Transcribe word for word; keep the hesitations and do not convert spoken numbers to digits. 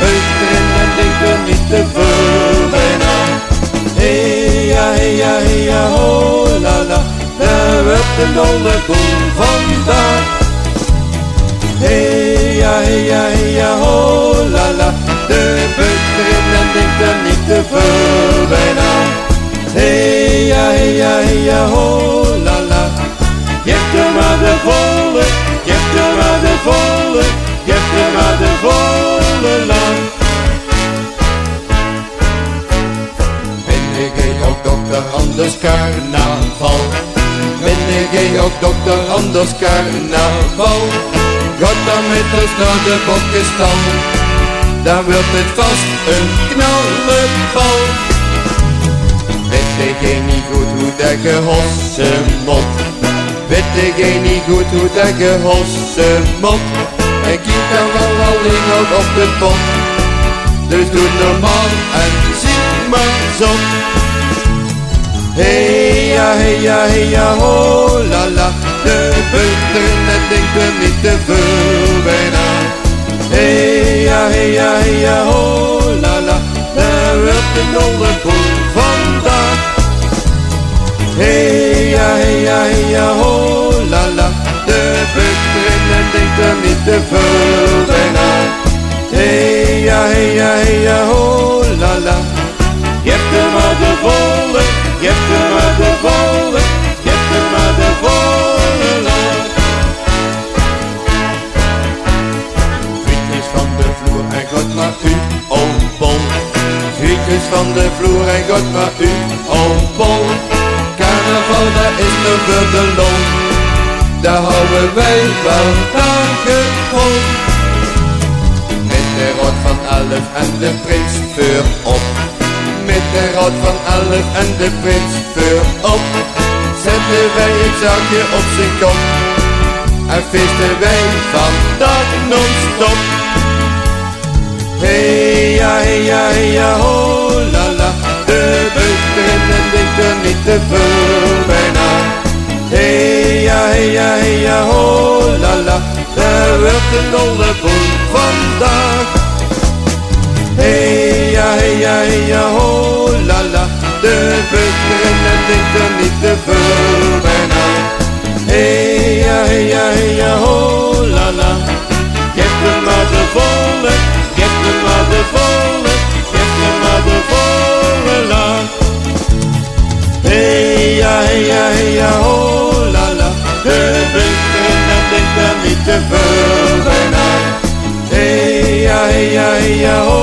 beukt erin en denkt er niet te veel bij na. Hey ja, hey ja, hey ja, ho la la, daar wordt een dolle boel vandaag. Hey ja, hey ja, hey ja, ho la la, de beukt erin en denkt er niet te veel bij na. Hey ja, hey ja, hey ja, ho la la, geef er maar de volle, geef er maar de volle, geef er maar de volle lang. Ben ik ook dokter anders carnaval? Ben ik ook dokter anders carnaval? Gaat dan met ons naar de bokkenstal, dan wordt het vast een knallenbal. Weet jij niet goed hoe dat gehossen moet? Weet jij niet goed hoe dat gehossen moet? En kiet dan wel alleen nog op de pot. Dus doe normaal en zie maar zo. Hey ja, hey ja, hey ja, ho la la, de beukt erin en denkt er niet te veel bij na. Hey ja, hey ja, hey ja, ho la la, daar wordt een dolle boel vandaag. Hey ja, hey ja, hey ja, ho la la, de beukt erin en denkt er niet te veel bij na. Hey ja, hey ja, hey ja, ho la la, geef er maar de volle, geef er maar de volle, geef er maar de volle lang. Vriendjes van de vloer en God maar u, oh bol. Vriendjes van de vloer en God maar u, oh bol. Carnaval, dat is nog voor de lol, daar houden wij wel dagen vol. Met de rot van elf en de prins voor op. Met de rot van elf en de prins voor op. Zetten wij een zakje op zijn kop en feesten wij vandaag non-stop. Hey ja, hey ja, hey ja, ho la la, de beukt erin en denkt er niet te veel bij na. Hey ja, hey ja, hey ja, ho la la, daar wordt een dolle boel vandaag. Hey ja, hey ja, hey ja, ho la la, de beukt erin en denkt er niet te veel bij na. Hey ja, hey ja, hey ja, ho la la, geef er maar de volle, geef er maar de volle, geef er maar de volle lang. Hey ja, hey ja, hey ja, ho la la, de beukt erin en denkt er niet te veel bij na. Hey ja, hey ja, hey ja, ho